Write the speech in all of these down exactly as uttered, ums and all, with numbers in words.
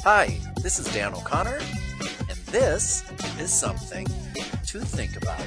Hi, this is Dan O'Connor, and this is Something to Think About.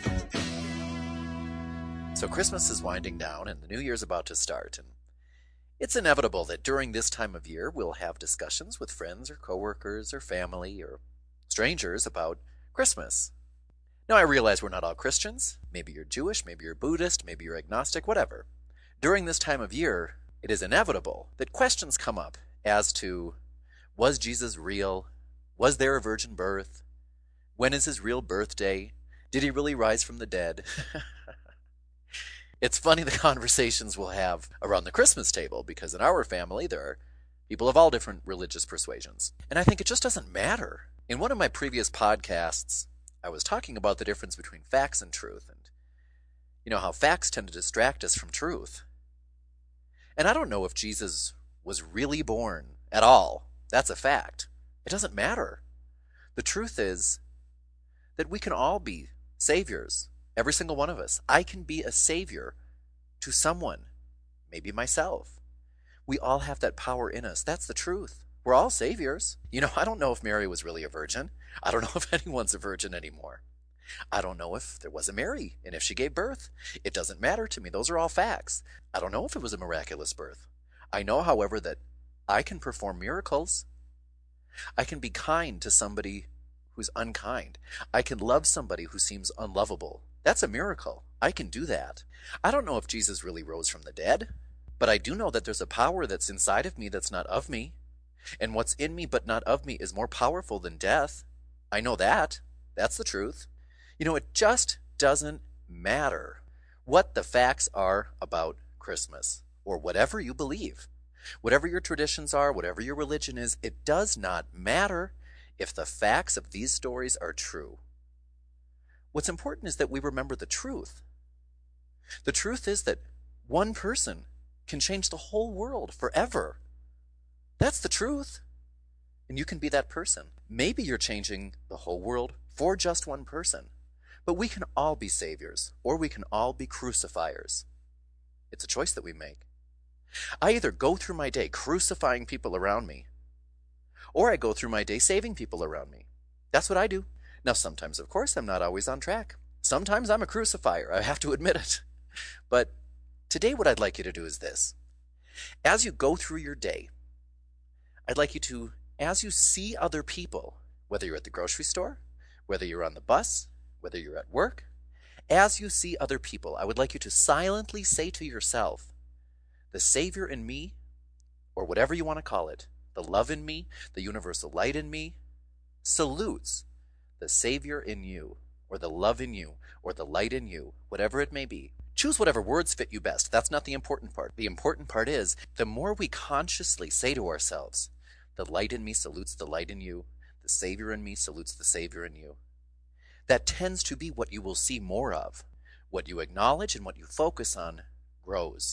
So Christmas is winding down and the New Year's about to start, and it's inevitable that during this time of year we'll have discussions with friends or coworkers or family or strangers about Christmas. Now I realize we're not all Christians. Maybe you're Jewish, maybe you're Buddhist, maybe you're agnostic, whatever. During this time of year, it is inevitable that questions come up as to, was Jesus real? Was there a virgin birth? When is his real birthday? Did he really rise from the dead? It's funny the conversations we'll have around the Christmas table, because in our family there are people of all different religious persuasions. And I think it just doesn't matter. In one of my previous podcasts, I was talking about the difference between facts and truth, and you know how facts tend to distract us from truth. And I don't know if Jesus was really born at all. That's a fact. It doesn't matter. The truth is that we can all be saviors, every single one of us. I can be a savior to someone, maybe myself. We all have that power in us. That's the truth. We're all saviors. You know, I don't know if Mary was really a virgin. I don't know if anyone's a virgin anymore. I don't know if there was a Mary and if she gave birth. It doesn't matter to me. Those are all facts. I don't know if it was a miraculous birth. I know, however, that I can perform miracles. I can be kind to somebody who's unkind. I can love somebody who seems unlovable. That's a miracle. I can do that. I don't know if Jesus really rose from the dead, but I do know that there's a power that's inside of me that's not of me. And what's in me but not of me is more powerful than death. I know that. That's the truth. You know, it just doesn't matter what the facts are about Christmas, or whatever you believe. Whatever your traditions are, whatever your religion is, it does not matter if the facts of these stories are true. What's important is that we remember the truth. The truth is that one person can change the whole world forever. That's the truth. And you can be that person. Maybe you're changing the whole world for just one person. But we can all be saviors, or we can all be crucifiers. It's a choice that we make. I either go through my day crucifying people around me, or I go through my day saving people around me. That's what I do. Now, sometimes, of course, I'm not always on track. Sometimes I'm a crucifier. I have to admit it. But today what I'd like you to do is this. As you go through your day, I'd like you to, as you see other people, whether you're at the grocery store, whether you're on the bus, whether you're at work, as you see other people, I would like you to silently say to yourself, the Savior in me, or whatever you want to call it, the love in me, the universal light in me, salutes the Savior in you, or the love in you, or the light in you, whatever it may be. Choose whatever words fit you best. That's not the important part. The important part is, the more we consciously say to ourselves, the light in me salutes the light in you, the Savior in me salutes the Savior in you, that tends to be what you will see more of. What you acknowledge and what you focus on grows.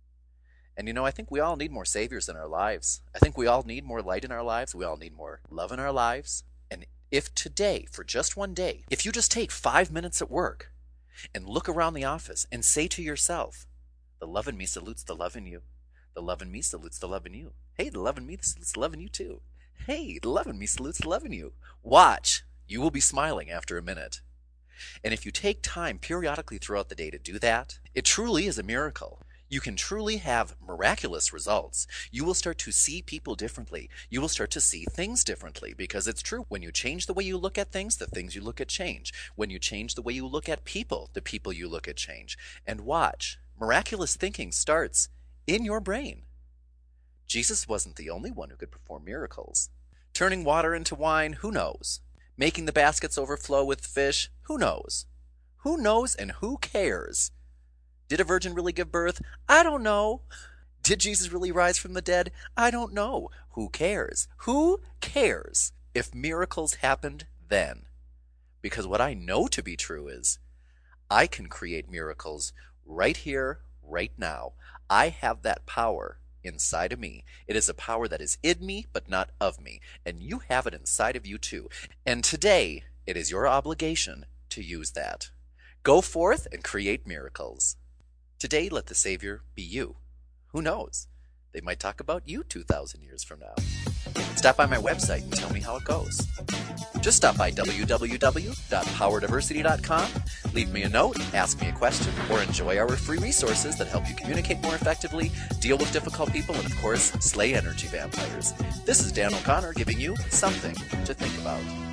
And you know, I think we all need more saviors in our lives. I think we all need more light in our lives. We all need more love in our lives. And if today, for just one day, if you just take five minutes at work and look around the office and say to yourself, the love in me salutes the love in you. The love in me salutes the love in you. Hey, the love in me salutes the love in you too. Hey, the love in me salutes the love in you. Watch. You will be smiling after a minute. And if you take time periodically throughout the day to do that, it truly is a miracle. You can truly have miraculous results. You will start to see people differently. You will start to see things differently, because it's true. When you change the way you look at things, the things you look at change. When you change the way you look at people, the people you look at change. And watch, miraculous thinking starts in your brain. Jesus wasn't the only one who could perform miracles. Turning water into wine, who knows? Making the baskets overflow with fish, who knows? Who knows and who cares? Did a virgin really give birth? I don't know. Did Jesus really rise from the dead? I don't know. Who cares? Who cares if miracles happened then? Because what I know to be true is I can create miracles right here, right now. I have that power inside of me. It is a power that is in me, but not of me. And you have it inside of you too. And today, it is your obligation to use that. Go forth and create miracles. Today, let the Savior be you. Who knows? They might talk about you two thousand years from now. Stop by my website and tell me how it goes. Just stop by w w w dot power diversity dot com, leave me a note, ask me a question, or enjoy our free resources that help you communicate more effectively, deal with difficult people, and of course, slay energy vampires. This is Dan O'Connor giving you something to think about.